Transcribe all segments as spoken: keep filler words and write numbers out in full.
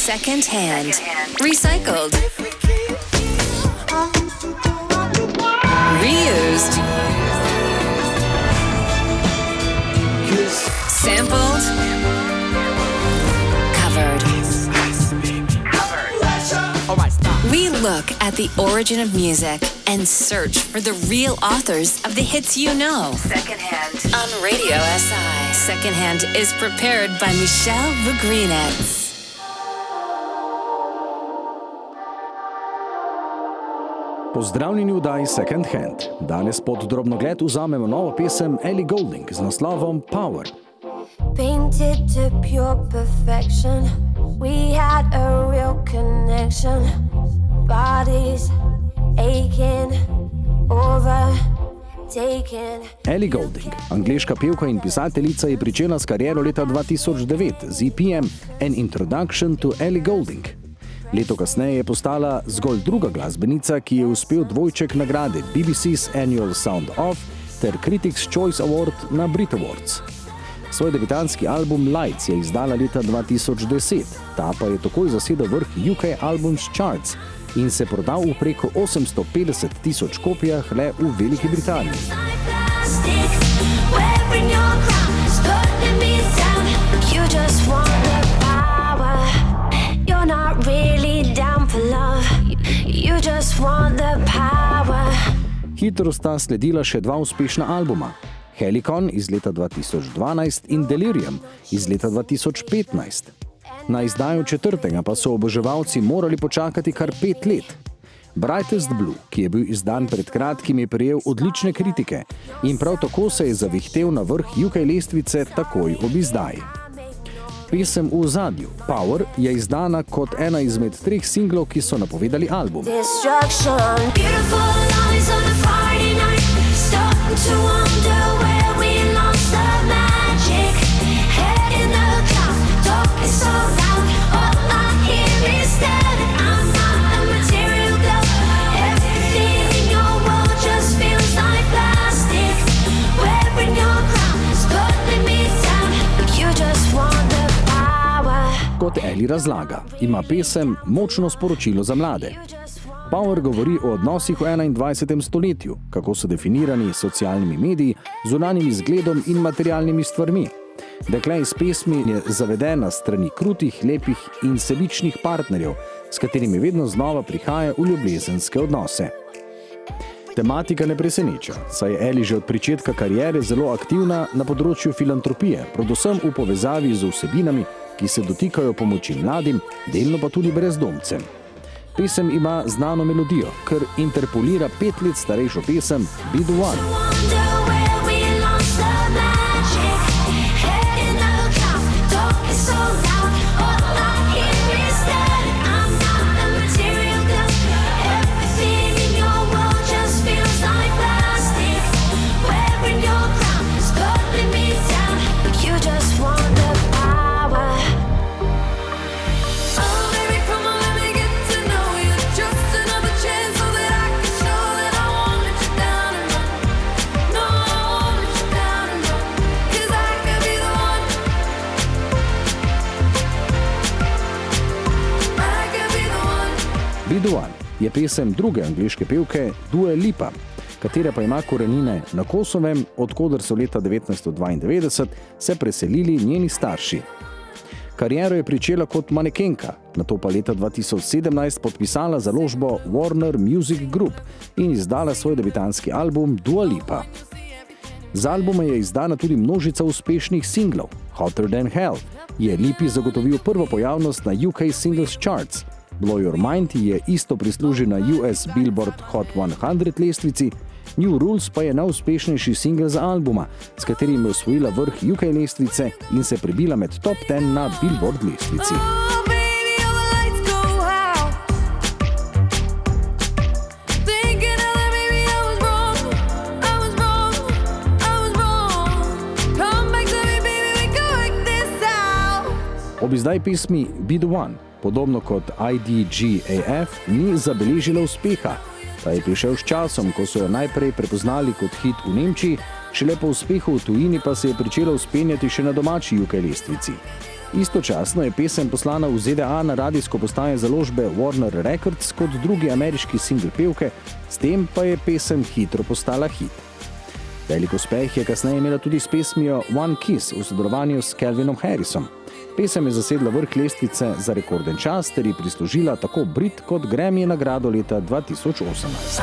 Second hand. Recycled. Reused. Sampled. Covered. We look at the origin of music and search for the real authors of the hits you know. Secondhand on Radio S I. Secondhand is prepared by Michelle Vugrinec. Pozdravljeni v oddaji Second Hand. Danes pod drobnogled vzamemo novo pesem Ellie Goulding z naslovom Power. Painted to pure perfection, we had a real connection. Bodies aching, overtaken. Ellie Goulding, angleška pevka in pisateljica, je pričela s kariero leta dva tisoč devet z E P M An Introduction to Ellie Goulding. Leto kasneje je postala zgolj druga glasbenica, ki je uspel dvojček nagrade B B C's Annual Sound Off ter Critics' Choice Award na Brit Awards. Svoj debitantski album Lights je izdala leta dva tisoč deset, ta pa je takoj zasedel vrh U K Albums Charts in se prodal v preko osemsto petdeset tisoč kopijah le v Veliki Britaniji. Hitro sta sledila še dva uspešna albuma, Helicon iz leta dva tisoč dvanajst in Delirium iz leta dva tisoč petnajst. Na izdajo četrtega pa so oboževalci morali počakati kar pet let. Brightest Blue, ki je bil izdan pred kratkim, je prejel odlične kritike in prav tako se je zavihtel na vrh U K lestvice takoj ob izdaji. Pesem v ozadju, Power, je izdana kot ena izmed treh singlov, ki so napovedali album. Kot Ellie razlaga, ima pesem močno sporočilo za mlade. Power govori o odnosih v enaindvajsetem stoletju, kako so definirani s socialnimi mediji, zunanjim izgledom in materialnimi stvarmi. Dekle iz pesmi je zavedena strani krutih, lepih in sebičnih partnerjev, s katerimi vedno znova prihaja v ljubezenske odnose. Tematika ne preseneča, saj je Ellie že od pričetka kariere zelo aktivna na področju filantropije, predvsem v povezavi z vsebinami, ki se dotikajo pomoči mladim, delno pa tudi brezdomcem. Pesem ima znano melodijo, ker interpolira pet let starejšo pesem Be the One. Be the One je pesem druge angleške pevke Dua Lipa, katera pa ima korenine na Kosovem, odkoder so leta devetnajststo dvaindevetdeset se preselili njeni starši. Kariero je pričela kot manekenka, nato pa leta dva tisoč sedemnajst podpisala založbo Warner Music Group in izdala svoj debitantski album Dua Lipa. Z albuma je izdana tudi množica uspešnih singlov. Hotter Than Hell je Lipi zagotovil prvo pojavnost na U K Singles Charts, Blow Your Mind je isto prislužil na U S Billboard Hot sto lestvici, New Rules pa je najuspešnejši singel za albuma, s katerim je osvojila vrh U K lestvice in se prebila med top deset na Billboard lestvici. Ob izdaji pesmi Be the One, podobno kot I D G A F, ni zabeležila uspeha. Ta je prišel s časom, ko so jo najprej prepoznali kot hit v Nemčiji, šele po uspehu v tujini pa se je pričela vzpenjati še na domači U K lestvici. Istočasno je pesem poslana v Z D A na radijsko postaje založbe Warner Records kot drugi ameriški singl pevke, s tem pa je pesem hitro postala hit. Velik uspeh je kasneje imela tudi s pesmijo One Kiss v sodelovanju s Calvinom Harrisom. Pesem je zasedla vrh lestvice za rekorden čas ter ji prislužila tako Brit kot Grammy nagrado leta dva tisoč osemnajst.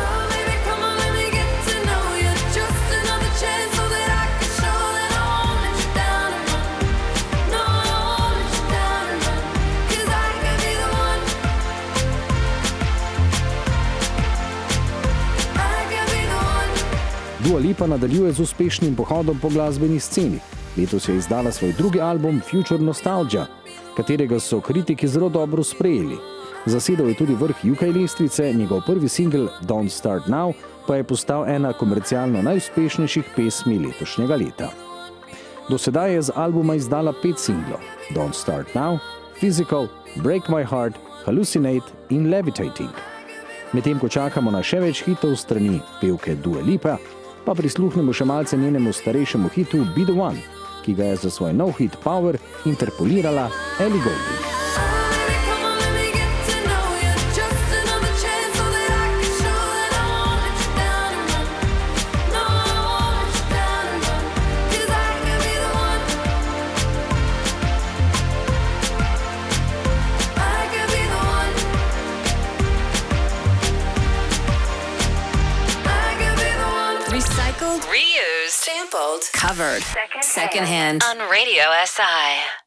Dua Lipa nadaljuje z uspešnim pohodom po glasbeni sceni. Letos je izdala svoj drugi album Future Nostalgia, katerega so kritiki zelo dobro sprejeli. Zasedel je tudi vrh U K lestvice, njegov prvi singl Don't Start Now pa je postal ena komercialno najuspešnejših pesmi letošnjega leta. Do sedaj je z albuma izdala pet singlov: Don't Start Now, Physical, Break My Heart, Hallucinate in Levitating. Medtem ko čakamo na še več hitov strani pevke Dua Lipa, pa prisluhnemo še malce njenemu starejšemu hitu Be The One, ki ga je za svoj nov hit Power interpolirala Ellie Goulding. Recycled, reused, sampled, covered, second, second hand on Radio S I.